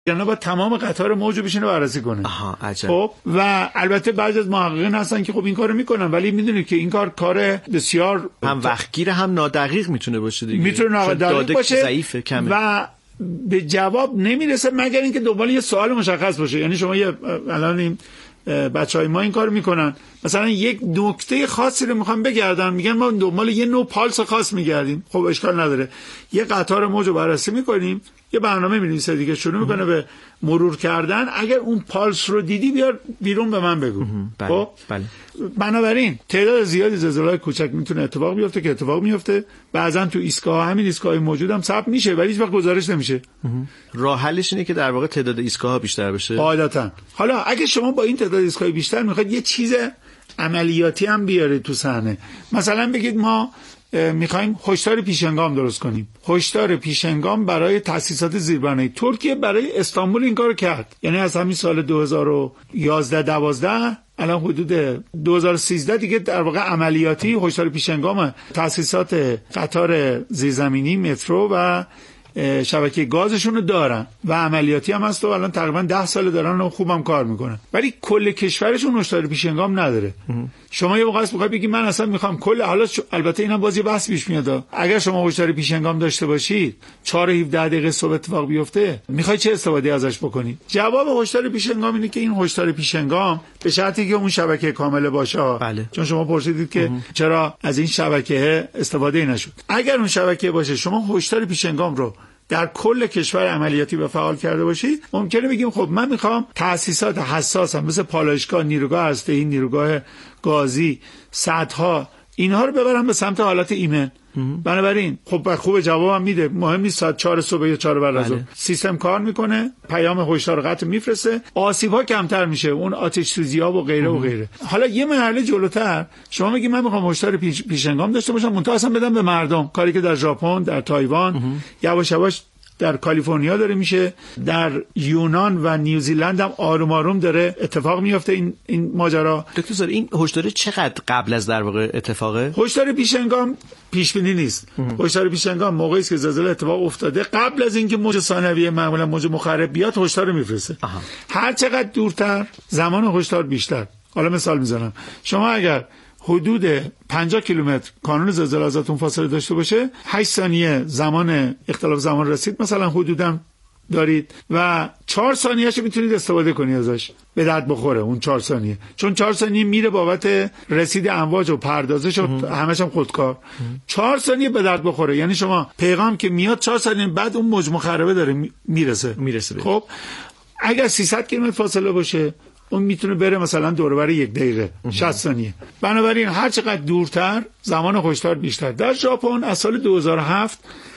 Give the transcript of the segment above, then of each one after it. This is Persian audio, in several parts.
یعنی با تمام قطار موج رو بشینه بررسی کنه. عجب. خب و البته بعضی از محققین هستن که خب این کارو میکنن، ولی میدونید که این کار بسیار هم وقتگیر هم نادقیق میتونه باشه دیگه. میتونه نادقیق باشه، ضعیفه، کمه و به جواب نمیرسه مگر اینکه دنبال یه سوال مشخص باشه. یعنی شما الان این بچهای ما این کارو میکنن، مثلا یک نکته خاصی رو میخوان بگردن، میگن ما دنبال یه نوع پالس خاص میگردیم. خب اشکال نداره، یه قطار موج رو بررسی میکنیم، یه برنامه می‌نویسه دیگه، شروع میکنه به مرور کردن. اگر اون پالس رو دیدی بیار بیرون به من بگو. خب بله. بنابراین تعداد زیادی زلزله‌های کوچک میتونه اتفاق بیفته که اتفاق میفته. بعضن تو ایستگاه، همین ایستگاه موجود هم ثبت میشه ولی هیچ وقت گزارش نمیشه. راه حلش اینه که در واقع تعداد ایستگاه‌ها بیشتر بشه قاعدتاً. حالا اگه شما با این تعداد ایستگاه بیشتر میخواید یه چیز عملیاتی هم بیارید تو صحنه، مثلا بگید ما میخوایم هشدار پیشنگام درست کنیم. هشدار پیشنگام برای تأسیسات زیربنایی. ترکیه برای استانبول این کارو کرد. یعنی از همین سال 2011-12 الان حدود 2013 دیگه در واقع عملیاتی هشدار پیشنگام تأسیسات قطار زیرزمینی، مترو و شبکه گازشون رو دارن و عملیاتی هم هست و الان تقریبا 10 سال دارن و خوبم کار میکنن، ولی کل کشورشون هشدار پیشنگام نداره. شما یه موقع میخوای بگی من اصلا میخوام کل، حالا البته اینم باز یه بحث پیش میاد، اگر شما هشدار پیشنگام داشته باشید 4-17 دقیقه صبح اتفاق بیفته، میخوای چه استفاده ازش بکنی؟ جواب هشدار پیشنگام اینه که این هشدار پیشنگام به شرطی که اون شبکه کامل باشه. بله. چون شما پرسیدید که چرا از این شبکه استفاده نشد. اگر اون شبکه باشه، شما هشدار پیشنگام رو در کل کشور عملیاتی و فعال کرده باشید، ممکنه بگیم خب من میخوام تأسیسات حساسم مثل پالایشگاه، نیروگاه هسته‌ای، نیروگاه گازی، سدها، اینها رو ببرم به سمت حالت ایمن. بنابراین خب خوب جوابم میده، مهم نیست ساعت 4 صبح یا 4 بعد از ظهر. سیستم کار میکنه، پیام هشدار قطع میفرسته، آسیب‌ها کمتر میشه، اون آتش سوزی‌ها و غیره و غیره. حالا یه مرحله جلوتر شما میگی من میخوام هشدار پیشنگام داشته باشم، منتها اصلا بدم به مردم، کاری که در ژاپن، در تایوان، یواش یواش در کالیفرنیا داره میشه، در یونان و نیوزیلند هم آروم آروم داره اتفاق میفته این ماجرا. دکتر زار، این هشدار چقدر قبل از در واقع اتفاقه؟ هشدار پیشنگام پیش بینی نیست. هشدار پیشنگام موقعی است که زلزله اتفاق افتاده، قبل از اینکه موج ثانویه معمولا موج مخرب بیاد هشدار میفرسته. هر چقدر دورتر زمان هشدار بیشتر. حالا مثال میزنم، شما اگر حدود 50 کیلومتر کانون زلزله ازتون فاصله داشته باشه، 8 ثانیه زمان اختلاف زمان رسید مثلا حدوداً دارید و 4 ثانیه‌اش میتونید استفاده کنید ازش، به درد بخوره اون 4 ثانیه، چون 4 ثانیه میره بابت رسید امواج و پردازش و همش هم خودکار. 4 ثانیه به درد بخوره، یعنی شما پیغام که میاد 4 ثانیه بعد اون موج مخربه داره میرسه. خب اگر 300 کیلومتر فاصله باشه اون میتونه بره مثلا دور و بر 1 دقیقه 60 ثانیه. بنابراین هر چقدر دورتر زمان هشدار بیشتر. در ژاپن از سال 2007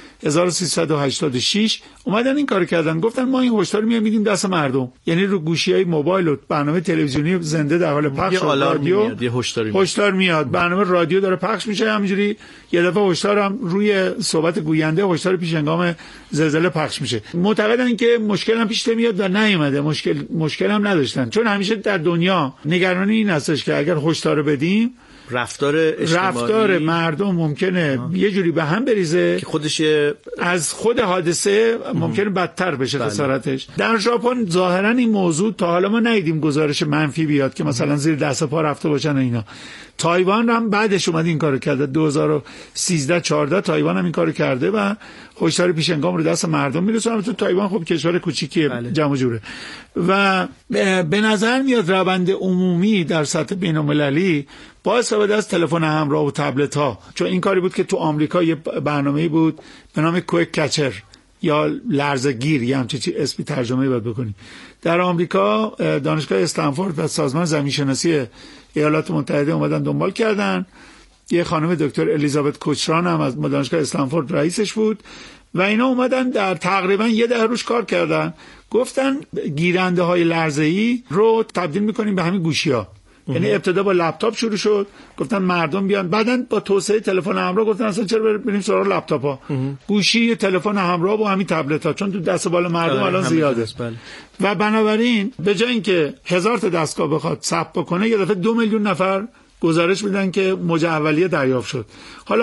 1386 اومدن این کارو کردن، گفتن ما این هشدار میدیم دست مردم، یعنی رو گوشی‌های موبایل و برنامه تلویزیونی زنده در حال پخش، رادیو هشدار میاد، برنامه رادیو داره پخش میشه، همینجوری یه دفعه هشدار هم روی صحبت گوینده هشدار پیشنگام زلزله پخش میشه. معتقدن که مشکل هم پیش نمیاد و نیومده، مشکل هم نداشتن، چون همیشه در دنیا نگرانی این هستش که اگر هشدار بدیم رفتار مردم ممکنه یه جوری به هم بریزه که خودش از خود حادثه ممکنه بدتر بشه خسارتش. در ژاپن ظاهرا این موضوع تا حالا ما ندیدیم گزارش منفی بیاد که مثلا زیر دست پا رفته باشن اینا. تایوان هم بعدش اومد این کارو کرده، 2013-14 تایوان هم این کارو کرده و هشدار پیشنگام رو دست مردم میرسونه. تو تایوان خب کشور کوچیکیه، جمع جوره و به نظر میاد روند عمومی در سطح بین‌المللی با استفاده از تلفن همراه و تبلت ها، چون این کاری بود که تو آمریکا یه برنامه‌ای بود به نام کویک کچر یا لرزه‌گیر، یه همچین اسمی ترجمه باید بکنی. در آمریکا دانشگاه استنفورد و سازمان زمین‌شناسی ایالات متحده اومدن دنبال کردن، یه خانم دکتر الیزابت کوچران هم از دانشگاه استنفورد رئیسش بود و اینا اومدن در تقریبا 10 روش کار کردن، گفتن گیرنده های لرزه‌ای رو تبدیل می‌کنیم به همین گوشی‌ها. یعنی ابتدا با لپتاپ شروع شد، گفتن مردم بیان، بعدن با توسعه تلفن همراه گفتن اصلا چرا بریم سراغ لپتاپ‌ها، گوشی، تلفن همراه و همین تبلت‌ها، چون تو دست بال مردم الان زیاده و بنابراین به جای اینکه 1000 تا دستگاه بخواد ثبت بکنه، یه دفعه 2 میلیون نفر گزارش میدن که موج اولیه دریافت شد. حالا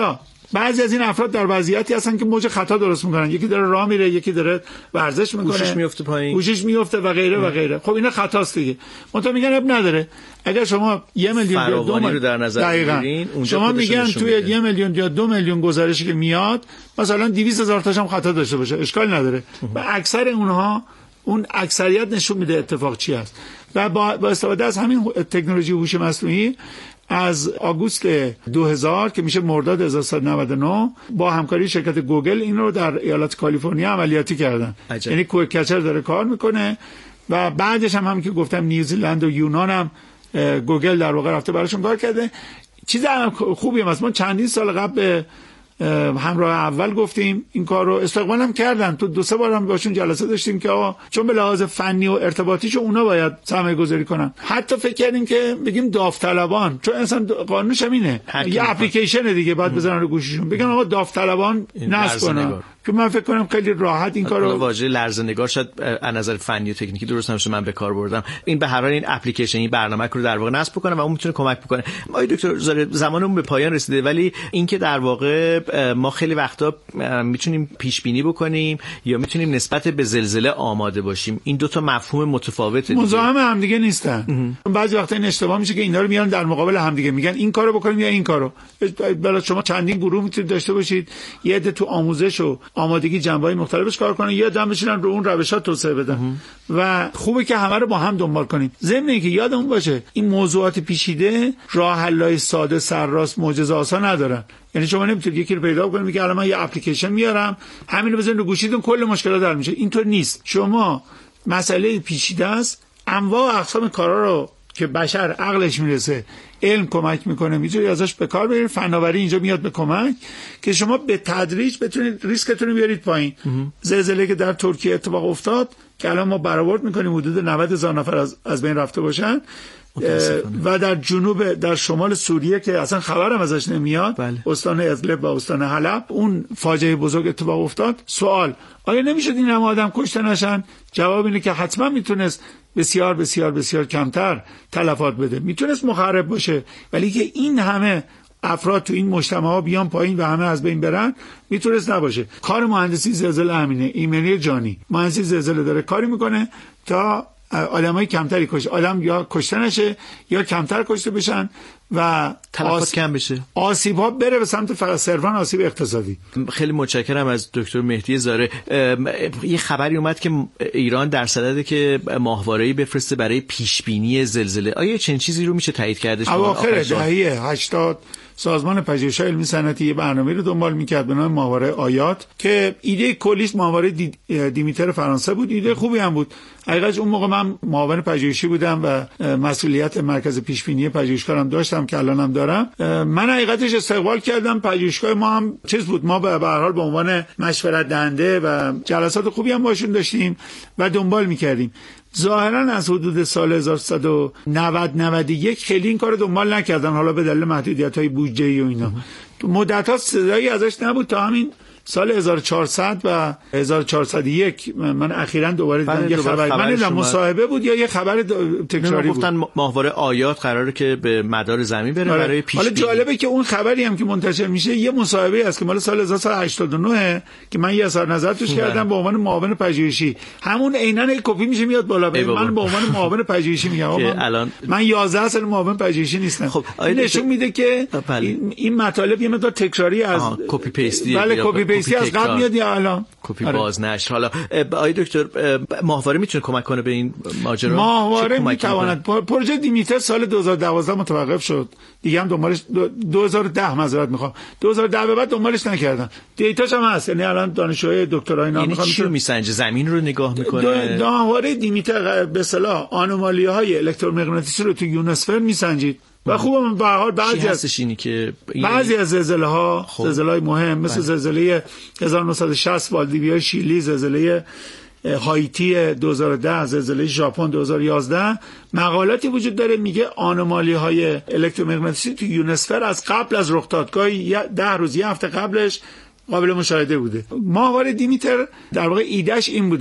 بعضی از این افراد در وضعیتی هستن که موج خطا درست میکنن، یکی داره راه میره، یکی داره ورزش میکنه، گوشش میفته پایین، گوشش میفته و غیره و غیره. خب اینا خطاست دیگه. منتها میگن اب نداره. اگر شما 1 میلیون یا 2 میلیون رو در نظر بگیرین، شما میگن توی 1 میلیون یا 2 میلیون گزارشی که میاد مثلا 200,000 تاش هم خطا داشته باشه، اشکال نداره. و اکثر اونها، اون اکثریت نشون میده اتفاق چی است. و با استفاده از همین تکنولوژی هوش مصنوعی از آگوست 2000 که میشه مرداد 1399 با همکاری شرکت گوگل این رو در ایالت کالیفرنیا عملیاتی کردن. یعنی کوکچر داره کار میکنه و بعدش هم که گفتم نیوزیلند و یونان هم گوگل در واقع رفته براشون کار کرده. چیز خوبی هم است. ما چندین سال قبل همراه اول گفتیم این کار رو استقبال هم کردن. تو 2-3 بار هم باشون جلسه داشتیم که چون به لحاظ فنی و ارتباطیش اونا باید سرمایه گذاری کنن. حتی فکر کردیم که بگیم داوطلبان، چون اصلا قانونش هم اینه، یه اپلیکیشن دیگه بعد بزنن رو گوشیشون بگن آقا داوطلبان نصب کنن، که من فکر کنم خیلی راحت این کارو. واژه لرزه‌نگار شاید از نظر فنی و تکنیکی درست نمیشه من به کار بردم. این به هر حال این اپلیکیشن، این برنامه رو در واقع نصب کنه و اون میتونه کمک بکنه. آقای دکتر زمانمون به پایان رسیده، ولی اینکه در واقع ما خیلی وقتا میتونیم پیش بینی بکنیم یا میتونیم نسبت به زلزله آماده باشیم. این دو تا مفهوم متفاوته، مزاحم هم دیگه نیستن. بعضی وقتا این اشتباه میشه که اینا رو میارن در مقابل هم دیگه، میگن این کارو بکنیم یا این کارو. بالا شما چندین گروه میتونید داشته باشید، یه عده تو آموزش و آمادگی جنبه‌های مختلفش کار کنن، یا دم بشینن رو اون روش‌ها توسعه بدن و خوبه که همه رو با هم دنبال کنیم. ضمن اینکه یادمون باشه این موضوعات پیچیده راه حل‌های ساده سرراست معجزه آسا ندارن. یعنی شما نمیتونید یکی رو پیدا کنید میگه الان من یه اپلیکیشن میارم همین رو بزنید رو گوشیتون کل مشکلات حل میشه. اینطور نیست. شما مسئله پیچیده است، انواع و اقسام کارا رو که بشر عقلش میرسه علم کمک میکنه میتونید ازش به کار ببرید. فناوری اینجا میاد به کمک که شما به تدریج بتونید ریسکتون رو بیارید پایین. زلزله که در ترکیه اتفاق افتاد که الان ما برآورد میکنیم حدود 90,000 نفر از بین رفته باشن و در جنوب در شمال سوریه که اصلا خبرم ازش نمیاد، استان ادلب و استان حلب اون فاجعه بزرگ اتفاق افتاد. سوال آیا نمیشد این همه آدم کشته نشن؟ جواب اینه که حتما میتونست بسیار بسیار بسیار کمتر تلفات بده، میتونست مخرب باشه، ولی که این همه افراد تو این مجتمع ها بیان پایین و همه از بین برن میتونست نباشه. کار مهندسی زلزله همینه. ایمنی جانی مهندسی زلزله داره کاری میکنه تا آدمای کمتری آدم یا کشته نشه یا کمتر کشته بشن و تلفات کم بشه، آسیب ها بره به سمت فقط صرفاً آسیب اقتصادی. خیلی متشکرم از دکتر مهدی زاره. یه خبری اومد که ایران در صدده که ماهواره‌ای بفرسته برای پیش بینی زلزله. آیا چنین چیزی رو میشه تایید کردش؟ اواخر دهه 80 سازمان پژوهش‌های علمی صنعتی یه برنامه رو دنبال می‌کرد به نام ماهواره آیات که ایده کلیش ماهواره دیمیتر فرانسه بود. ایده خوبی هم بود. حقیقتاً اون موقع من معاون پژوهشی بودم و مسئولیت مرکز پیشبینی پژوهشکارم داشتم که الانم دارم. من حقیقتش استقبال کردم. پژوهشگاه ما هم چیز بود، ما به هر حال به عنوان مشورت دهنده و جلسات خوبی هم باشون داشتیم و دنبال می‌کردیم. ظاهراً از حدود سال 1190-91 خیلی این کارو دنبال نکردن، حالا به دلیل محدودیت‌های بودجه‌ای و اینا. تو مدت‌ها صدایی ازش نبود تا همین سال 1400 و 1401 من اخیراً دوباره دیدم یه خبر، من دیدم مصاحبه بود یا یه خبر تکراری بود. گفتن ماهواره آیات قراره که به مدار زمین بره برای پیش بینی. حالا جالبه که اون خبری هم که منتشر میشه یه مصاحبه است که مال سال 1989 که من یه اظهار نظر توش کردم به عنوان معاون پژوهشی. همون عیناً کپی میشه میاد بالا. من به عنوان معاون پژوهشی میگم من 11 سال معاون پژوهشی نیستم. خب نشون میده که این مطالب یه مقدار تکراری از کپی پیستی. بله کپی پیستی از قبل میاد یا الان کپی بازنشر. حالا آقای دکتر ماهواره میتونه کمک کنه به این ماجرا؟ ماهواره میتواند. پروژه دیمیتر سال 2012 متوقف شد دیگه، هم دنبالش 2010 معذرت میخوام 2010 به بعد دنبالش نکردن. دیتاش هم هست، یعنی الان دانشجوهای دکترای اینا میخوان چی رو میسنجه؟ زمین رو نگاه میکنه. ماهواره دیمیتر به اصطلاح آنومالی‌های الکترومغناطیسی رو تو یونسفر میسنجید و خوبه به هر حال بعضی از زلزله‌ها زلزله‌های مهم مثل زلزله 1960 والدیویا شیلی، زلزله هایتی 2010، زلزله ژاپن 2011 مقالاتی وجود داره میگه آنومالی‌های الکترومغناطیسی تو یونسفر از قبل از رخ دادگاهی 10 روز یه هفته قبلش قابل مشاهده بوده. ماهواره دیمیتر در واقع ایدهش این بوده،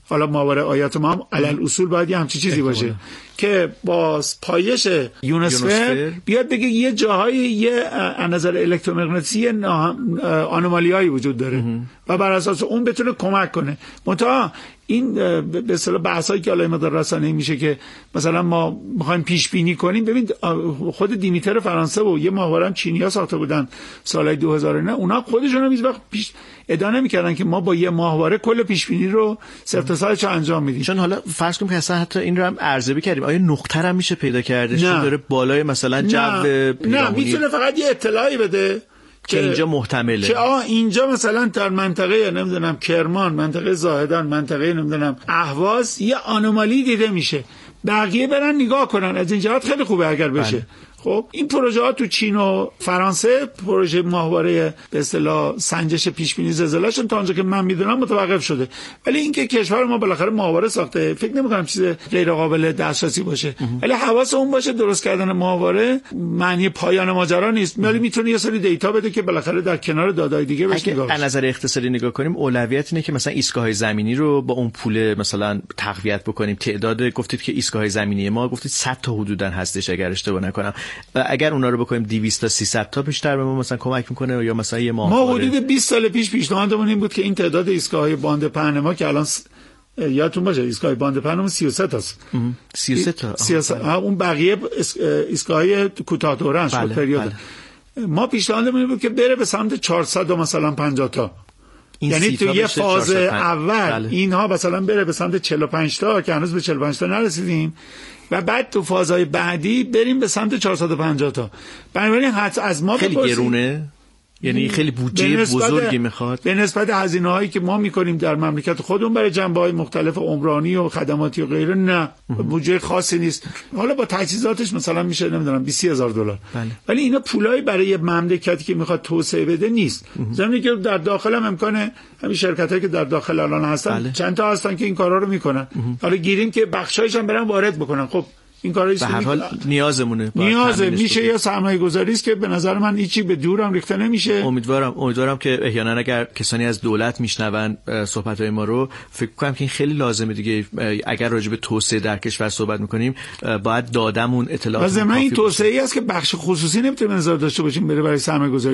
حالا ماورای آیات ما هم علل اصول باید یه همچین چیزی باشه که با پایش یونسفر بیاد بگه یه جاهای یه از نظر الکترومغناطیسی آنومالیایی وجود داره و بر اساس اون بتونه کمک کنه. منتها این به اصطلاح بحثایی که حالا مقدار رسانه‌ای میشه که مثلا ما می‌خوایم پیش بینی کنیم، ببین خود دیمیتر فرانسه و یه ماهواره هم چینی‌ها ساخته بودن سال 2000 نه، اونا خودشون هم هیچ وقت پیش ادعا نمی‌کردن که ما با یه ماهواره کل پیش بینی رو صفر تا صدش انجام میدیم. چون حالا فرض کنیم که اصلا حتی این رو هم ارزیابی کردیم، آیا نقطه هم میشه پیدا کردش که داره بالای مثلا جو نه میتونه فقط یه اطلاعی بده که اینجا محتمله که اینجا مثلا در منطقه نمیدونم کرمان، منطقه زاهدان، منطقه نمیدونم اهواز یه آنومالی دیده میشه، بقیه برن نگاه کنن. از این جهات خیلی خوبه اگر بشه. خب این پروژه ها تو چین و فرانسه، پروژه ماهواره به اصطلاح سنجش پیش بینی زلزله‌شون تا اونجا که من میدونم متوقف شده، ولی اینکه کشور ما بالاخره ماهواره ساخته فکر نمی‌کنم چیز غیر قابل دسترسی باشه. ولی حواس اون باشه درست کردن ماهواره معنی پایان ماجرا نیست، ولی میتونه یه سری دیتا بده که بالاخره در کنار دادای دیگه بشه نگاه. از نظر اقتصادی نگاه کنیم اولویت اینه که مثلا ایستگاه‌های زمینی رو با اون پول مثلا تقویت بکنیم. تعداد گفتید که ایستگاه‌های زمینی ما گفتید 100 تا حدوداً هستش اگر اشتباه نکنم، اگر اونا رو بکنیم 200 تا 300 تا بیشتر به ما مثلا کمک میکنه. یا مثلا یه ما حدود 20 سال پیش پیشنهادمون این بود که این تعداد ایستگاه‌های باند پهن ما که الان یادتون باشه ایستگاه باند پهنمون 33 تاست. 33 تا. اون بقیه ایستگاه‌های کوتاه دورن شد پریود. ما پیشنهادمون بود که بره به سمت 400 و مثلا 50 تا. یعنی تو یه فاز اول اینها مثلا بره به سمت 45 تا که هنوز به 45 تا نرسیدیم و بعد تو فازهای بعدی بریم به سمت 450 تا. بنابراین حتی از ما خیلی گرونه، یعنی خیلی بودجه بزرگی میخواد به نسبت هزینه‌هایی که ما میکنیم در مملکت خودمون برای جنبه‌های مختلف عمرانی و خدماتی و غیره. نه بودجه خاصی نیست. حالا با تجهیزاتش مثلا میشه نمیدونم 20000 دلار، ولی اینا پولای برای مملکتی که میخواد توسعه بده نیست. زمینی که در داخل هم امکانه همین شرکتایی که در داخل الان هستن چند تا هستن که این کارا رو میکنن. حالا گیریم که بخشایش هم برن وارد بکنن. خب این کارا به هر حال نیازمونه میشه یا سرمایه گذاری است که به نظر من هیچی به دورم ریخته نمیشه. امیدوارم که احیانا اگر کسانی از دولت میشنون صحبت‌های ما رو فکر کنم که این خیلی لازمه دیگه. اگر راجع به توسعه در کشور صحبت می‌کنیم باید دادمون اطلاعات لازمه. این توسعه‌ای است که بخش خصوصی نمیتونه نظر داشته باشیم بره برای سرمایه گذاری.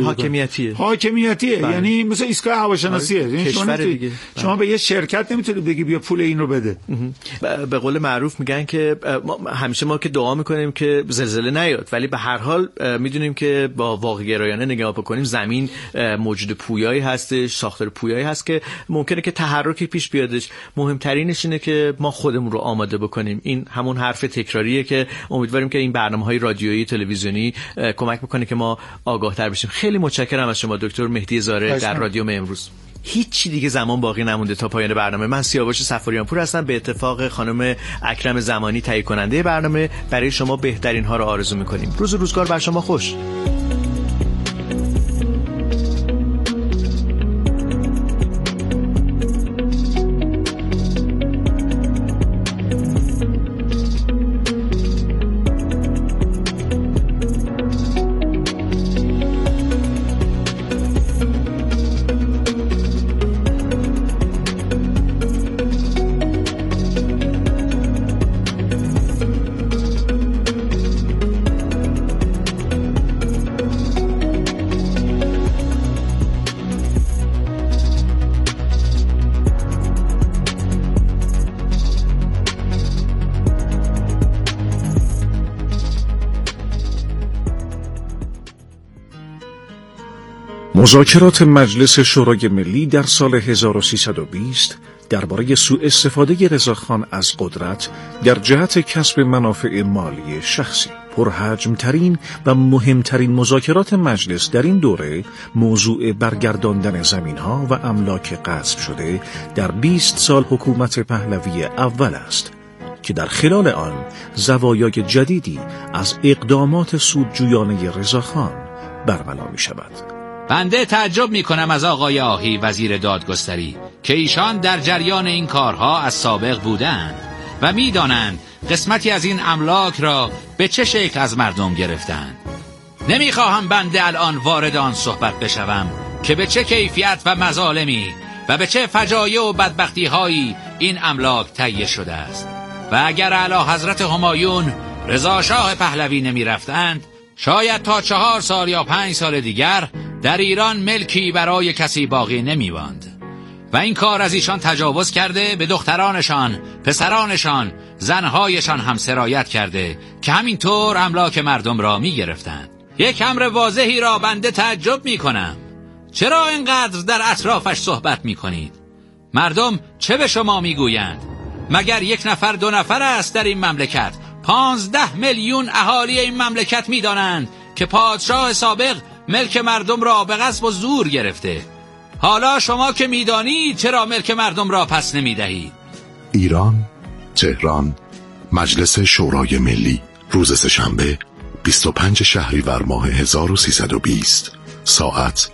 حاکمیتیه یعنی مثل ایستگاه هواشناسیه. یعنی شما به یه شرکت نمیتونید بگی بیا پول این رو بده. به قول معروف میگن که همیشه ما که دعا میکنیم که زلزله نیاد، ولی به هر حال میدونیم که با واقع گرایانه نگاه بکنیم زمین موجود پویایی هستش، ساختار پویایی هست که ممکنه که تحرکی پیش بیادش. مهمترینش اینه که ما خودمون رو آماده بکنیم. این همون حرف تکراریه که امیدواریم که این برنامه‌های رادیویی تلویزیونی کمک بکنه که ما آگاه‌تر بشیم. خیلی متشکرم از شما دکتر مهدی زاره در رادیو امروز. هیچی دیگه زمان باقی نمونده تا پایان برنامه. من سیاوش صفاریان پور هستم. به اتفاق خانم اکرم زمانی تهیه کننده برنامه برای شما بهترین ها رو آرزو می‌کنیم. روز و روزگار بر شما خوش. مذاکرات مجلس شورای ملی در سال 1320 درباره سوء استفاده رضاخان از قدرت در جهت کسب منافع مالی شخصی. پرحجم‌ترین و مهمترین مذاکرات مجلس در این دوره موضوع برگرداندن زمین‌ها و املاک غصب شده در 20 سال حکومت پهلوی اول است که در خلال آن زوایای جدیدی از اقدامات سودجویانه رضاخان برملا می‌شود. بنده تعجب می‌کنم از آقای آهی وزیر دادگستری که ایشان در جریان این کارها از سابق بودند و می‌دانند قسمتی از این املاک را به چه شکل از مردم گرفتند. نمی‌خواهم بنده الان وارد آن صحبت بشوم که به چه کیفیت و مظالمی و به چه فجایع و بدبختی هایی این املاک تهیه شده است. و اگر اعلی حضرت همایون رضا شاه پهلوی نمی رفتند، شاید تا 4 سال یا 5 سال دیگر در ایران ملکی برای کسی باقی نمی ماند. و این کار از ایشان تجاوز کرده، به دخترانشان، پسرانشان، زنهایشان هم سرایت کرده که همینطور املاک مردم را می گرفتند. یک امر واضحی را بنده تعجب می کنم. چرا اینقدر در اطرافش صحبت می کنید؟ مردم چه به شما می گویند؟ مگر 1 نفر 2 نفر است در این مملکت؟ 15 میلیون اهالی این مملکت می دانند که پادشاه سابق ملک مردم را به غصب و زور گرفته. حالا شما که می دانید چرا ملک مردم را پس نمی دهید؟ ایران، تهران، مجلس شورای ملی، روز سه‌شنبه 25 شهریور ماه 1320، ساعت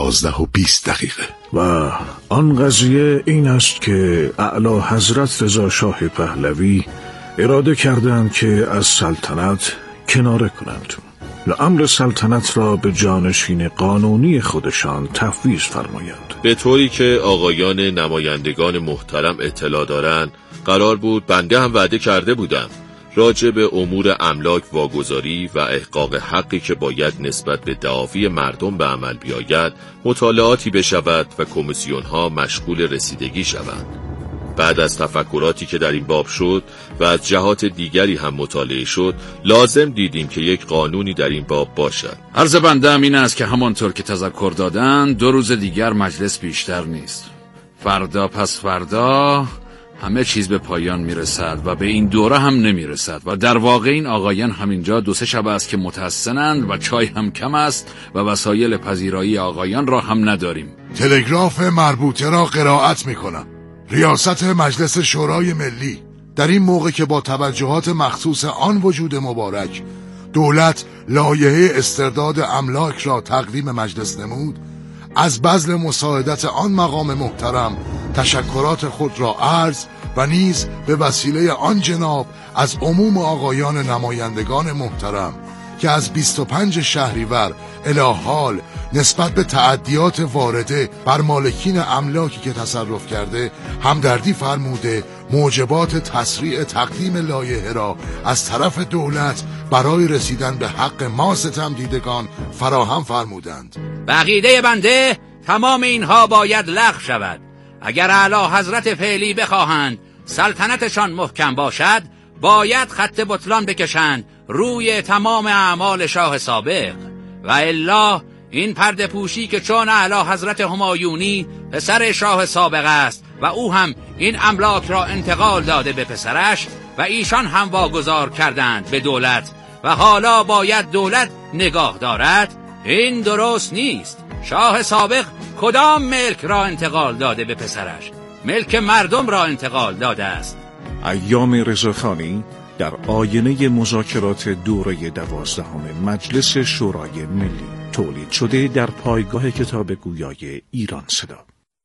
11:20. و آن قضیه این است که اعلی حضرت رضا شاه پهلوی اراده کردند که از سلطنت کناره کنند و امر سلطنت را به جانشین قانونی خودشان تفویض فرمایند. به طوری که آقایان نمایندگان محترم اطلاع دارند، قرار بود، بنده هم وعده کرده بودم، راجع به امور املاک واگذاری و احقاق حقی که باید نسبت به دعاوی مردم به عمل بیاید مطالعاتی بشود و کمیسیون‌ها مشغول رسیدگی شوند. بعد از تفکراتی که در این باب شد و از جهات دیگری هم مطالعه شد، لازم دیدیم که یک قانونی در این باب باشد. عرض بنده این است که همانطور که تذکر دادن 2 روز دیگر مجلس بیشتر نیست. فردا پس فردا همه چیز به پایان میرسد و به این دوره هم نمیرسد و در واقع این آقایان همینجا 2-3 شب است که متحسنند و چای هم کم است و وسایل پذیرایی آقایان را هم نداریم. تلگراف مربوطه را قرائت میکنم. ریاست مجلس شورای ملی، در این موقع که با توجهات مخصوص آن وجود مبارک دولت لایحه استرداد املاک را تقدیم مجلس نمود، از بذل مساعدت آن مقام محترم تشکرات خود را عرض و نیز به وسیله آن جناب از عموم آقایان نمایندگان محترم که از 25 شهریور الی حال نسبت به تعدیات وارده بر مالکین املاکی که تصرف کرده همدردی فرموده، موجبات تسریع تقدیم لایحه را از طرف دولت برای رسیدن به حق ما ستم دیدگان فراهم فرمودند. بقیده بنده تمام اینها باید لغو شود. اگر اعلی حضرت فعلی بخواهند سلطنتشان محکم باشد، باید خط بطلان بکشند روی تمام اعمال شاه سابق، و الا این پرده پوشی که چون اعلی حضرت همایونی پسر شاه سابق است و او هم این املاک را انتقال داده به پسرش و ایشان هم واگذار کردند به دولت و حالا باید دولت نگاه دارد، این درست نیست. شاه سابق کدام ملک را انتقال داده به پسرش؟ ملک مردم را انتقال داده است. ایام رضاخانی در آینه مذاکرات دوره 12 مجلس شورای ملی تولید شده در پایگاه کتاب گویای ایران صدا.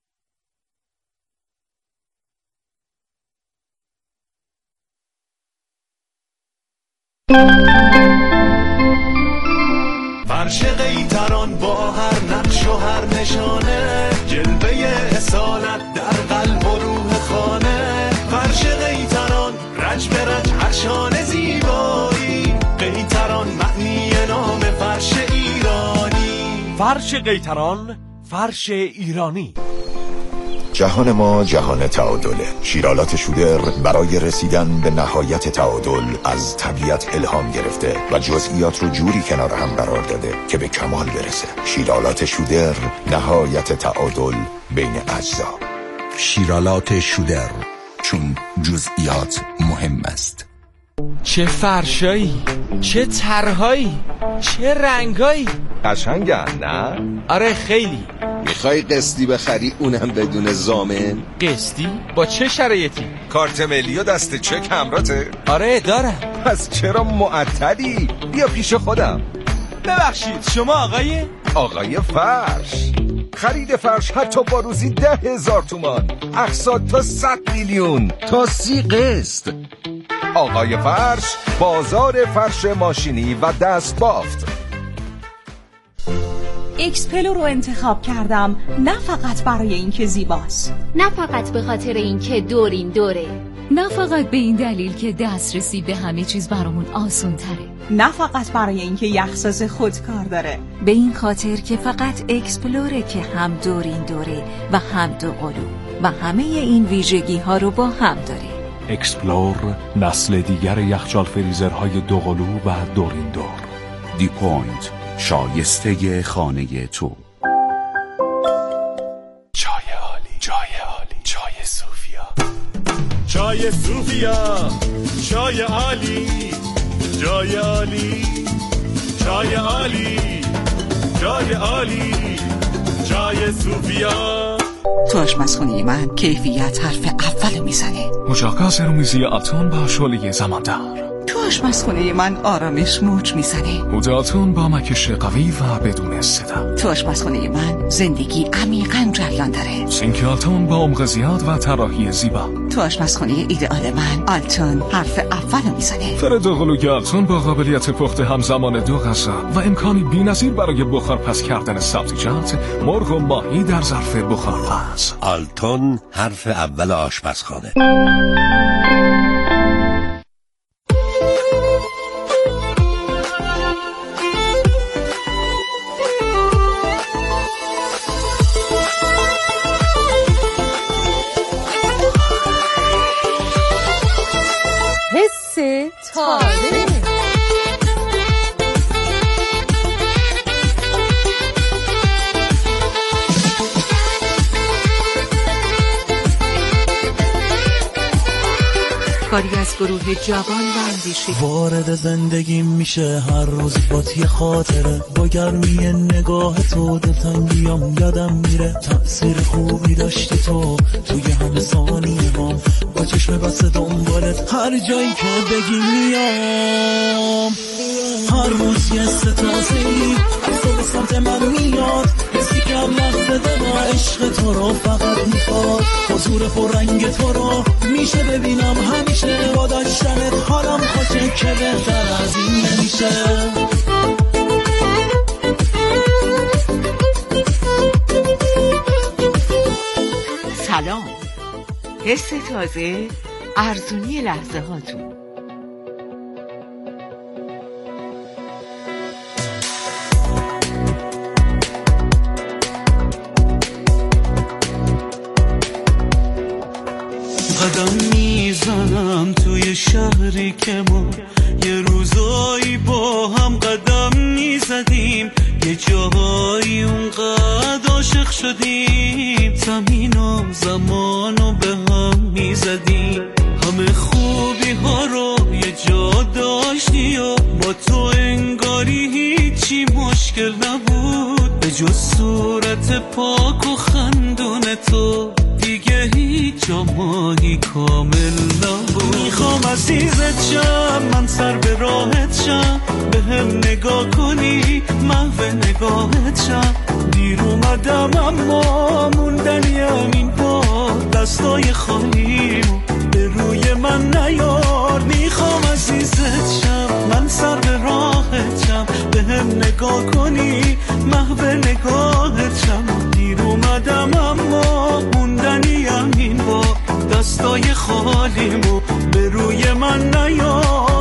فرش قیطران با هر نقش و هر نشانه، جلوه اصالت در قلب و روح خانه. فرش قیطران رج به رج هرشان زیبایی، قیطران معنی نام فرش ایرانی. فرش قیطران، فرش ایرانی. جهان ما جهان تعادله. شیرالات شودر برای رسیدن به نهایت تعادل از طبیعت الهام گرفته و جزئیات رو جوری کنار هم قرار داده که به کمال برسه. شیرالات شودر، نهایت تعادل بین اجزا. شیرالات شودر، چون جزئیات مهم است. چه فرشایی، چه طرحایی، چه رنگایی. قشنگن نه؟ آره خیلی. میخوای قسطی بخری اونم بدون ضامن؟ قسطی؟ با چه شرایطی؟ کارت ملی و دست چک همراته؟ آره دارم. پس چرا معطلی؟ بیا پیش خودم. ببخشید شما آقای فرش. خرید فرش حتی با روزی 10,000 تومان، اقساط تا 100 میلیون، تا 30 قسط. آقای فرش، بازار فرش ماشینی و دست بافت. اکسپلو رو انتخاب کردم، نه فقط برای اینکه زیباست، نه فقط به خاطر اینکه دورین دوره، نه فقط به این دلیل که دسترسی به همه چیز برامون آسون تره، نه فقط برای اینکه یخ‌ساز خودکار داره، به این خاطر که فقط اکسپلوره که هم دورین دوره و هم دوقلو و همه این ویژگی ها رو با هم داره. اکسپلور، نسل دیگر یخچال فریزرهای دوقلو و دورین دور. دی پوینت، شایسته خانه تو. چای عالی، چای عالی، چای صوفیا، چای صوفیا، چای عالی، چای عالی، چای عالی، چای عالی، چای صوفیا. تو آشپزخونه من کیفیت حرف اول میزنه. مجاقاز رومیزی آتون با شعله زماندار. تو آشپزخونه من آرامش موج میزنه. عود آتون با مکش قوی و بدون صدا. تو آشپزخونه من زندگی عمیقاً جریان داره. سینک آلتون با عمق زیاد و طراحی زیبا. تو آشپزخونه ایدئال من آلتون حرف اول میزنه. فر دوقلوی آلتون با قابلیت پخت همزمان 2 غذا و امکانی بی‌نظیر برای بخار پس کردن سبزیجات، مرغ و ماهی در ظرف بخار پس. آلتون حرف اول آشپزخانه. حس تازه. کاری از گروه جوان و اندیشه. وارد زندگیم میشه هر روز با یه خاطره، با گرمی نگاه تو دلتنگیام یادم میره. تأثیر خوبی داشتی تو توی همه ثانیه هم، با چشم بسته دنبالت هر جایی که بگی میام. هر روز یه ستازه‌ای از تو به سمت من میاد، حسی که هم لحظه دما عشق تو رو فقط میخواد. حضور پررنگ تو رو میشه ببینم همیشه، با داشتنت حالم خوشه که بهتر از این نمیشه. سلام، حس تازه، ارزونی لحظه هاتون. قدم میزنم توی شهری که ما یه روزایی با هم قدم میزدیم، یه جاهایی اونقدر عاشق شدیم، زمین و زمان رو به هم میزدیم. همه خوبی ها رو یه جا داشتی و با تو انگاری هیچی مشکل نبود، به جز صورت پاک و خندون تو دیگه هیچ جامایی کامل نبود. میخوام عزیزت شم، من سر به راحت شم، به هم نگاه کنی، محو نگاهت شم. دیر اومدم اما موندنی همین با دستای خالیمو به روی من نیار. میخوام عزیزت شم، من سر به راحت شم، به هم نگاه کنی، محو نگاهت شم. دیر اومدم اما موندنی همین با دستای خالیمو به روی من نیار.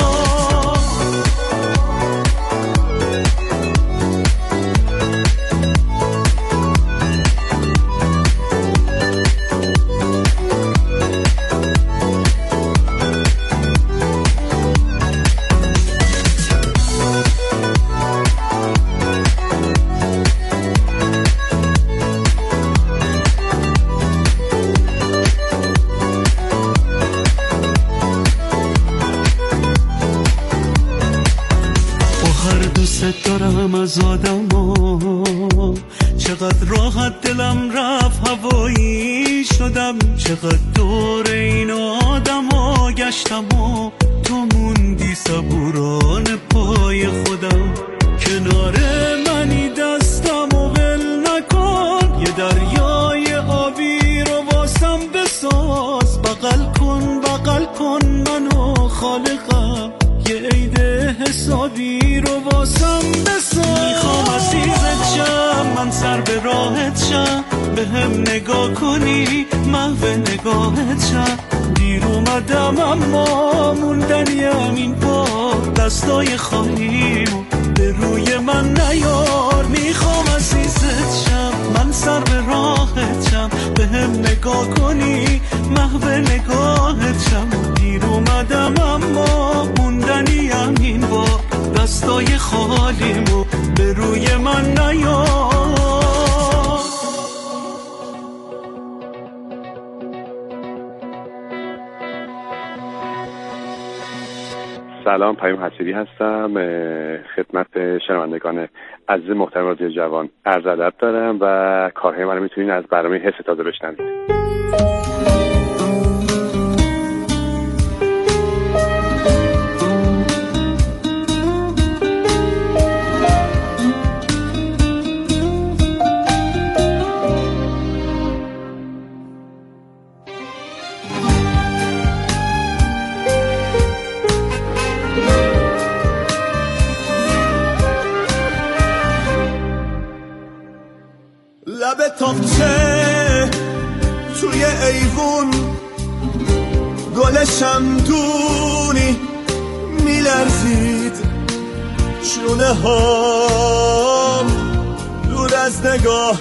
دارم از آدما، چقدر راحت دلم رفت هوایی شدم، چقدر دور این آدما گشتم و تو موندی صبوران پای خودم. کنار منی دستم و ول نکن، یه دریای آبی رو واسم بساز. بغل کن منو خالقم، یه عید حسابی رو واسم بساز. میخوام عزیزت شم، من سر به راحت شم، به هم نگاه کنی محو نگاهت شم. دیر اومدم اما موندنیم این بار، دستای خالیمو به روی من نیار. میخوام عزیزت شم، من سر به راحت شم، به هم نگاه کنی محو نگاهت شم. دیر اومدم اما موندنیم این بار، دستای خالیمو به روی من نیار. سلام، پیام حسیری هستم. خدمت شنوندگان عزیز محترم رادیو جوان عرض ادب دارم و کارهای منو میتونین از برنامه حس تازه بشنوید. لب تاقچه توی ایوون گل شمدونی میلرزید، شونه هام دور از نگاهت،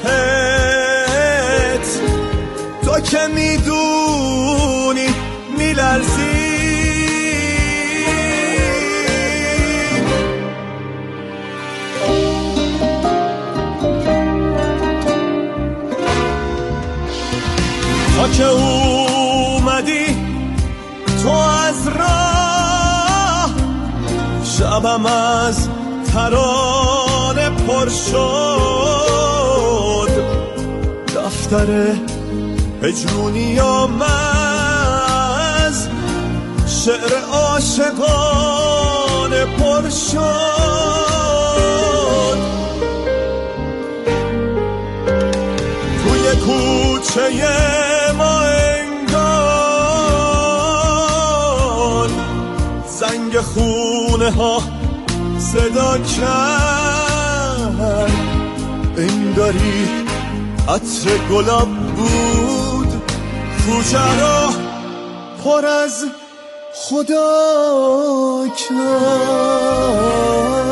تو که میدونی میلرزید. تا که اومدی تو از راه، شبم از ترانه پر شد، دفتر هجرونیام از شعر عاشقانه پر شد. توی کوچه ما انگار زنگ خونه ها صدا کرد، انگاری عطر گلاب بود کوچه را پر از خدا کرد.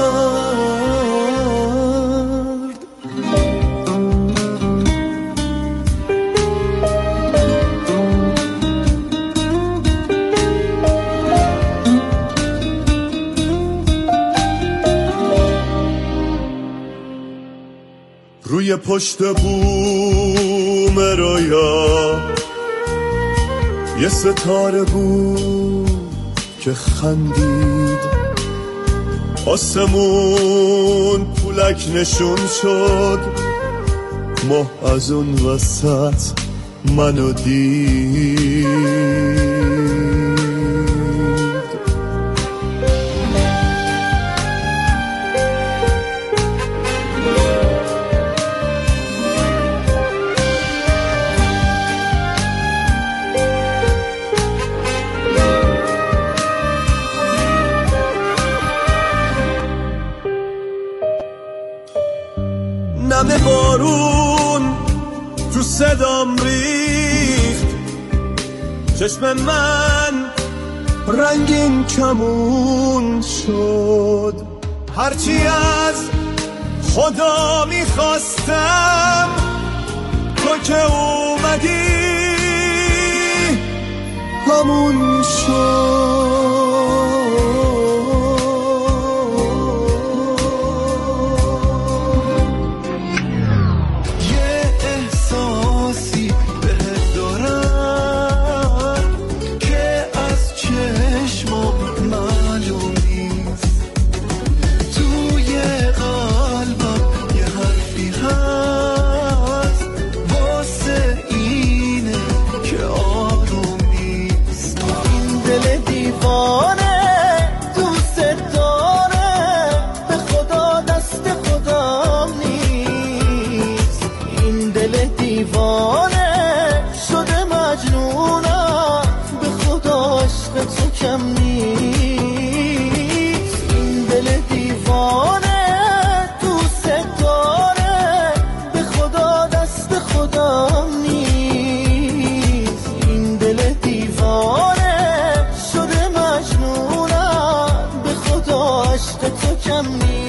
روی پشت بوم رویا یه ستاره بود که خندید، آسمون پولک نشون شد، ماه از اون وسط منو دید. نم بارون تو صدام ریخت، چشم من رنگین کمون شد. هرچی از خدا میخواستم تو که اومدی همون شد. خوشم میاد